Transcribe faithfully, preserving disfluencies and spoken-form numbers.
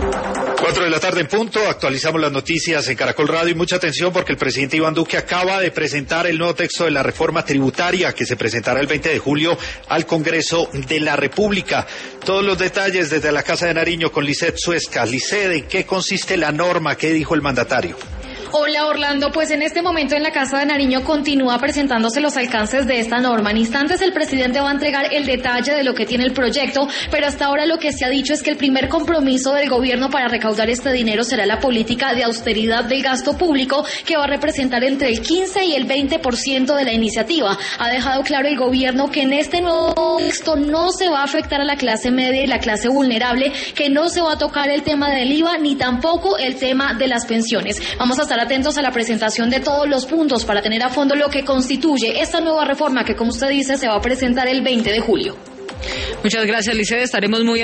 Cuatro de la tarde en punto, actualizamos las noticias en Caracol Radio y mucha atención porque el presidente Iván Duque acaba de presentar el nuevo texto de la reforma tributaria que se presentará el veinte de julio al Congreso de la República. Todos los detalles desde la Casa de Nariño con Lisset Suezca. Lisset, ¿en qué consiste la norma? ¿Qué dijo el mandatario? Hola Orlando, pues en este momento en la Casa de Nariño continúa presentándose los alcances de esta norma. En instantes el presidente va a entregar el detalle de lo que tiene el proyecto, pero hasta ahora lo que se ha dicho es que el primer compromiso del gobierno para recaudar este dinero será la política de austeridad del gasto público, que va a representar entre el quince y el veinte por ciento de la iniciativa. Ha dejado claro el gobierno que en este nuevo texto no se va a afectar a la clase media y la clase vulnerable, que no se va a tocar el tema del I V A ni tampoco el tema de las pensiones. Vamos a estar atentos a la presentación de todos los puntos para tener a fondo lo que constituye esta nueva reforma que, como usted dice, se va a presentar el veinte de julio. Muchas gracias, Lisset. Estaremos muy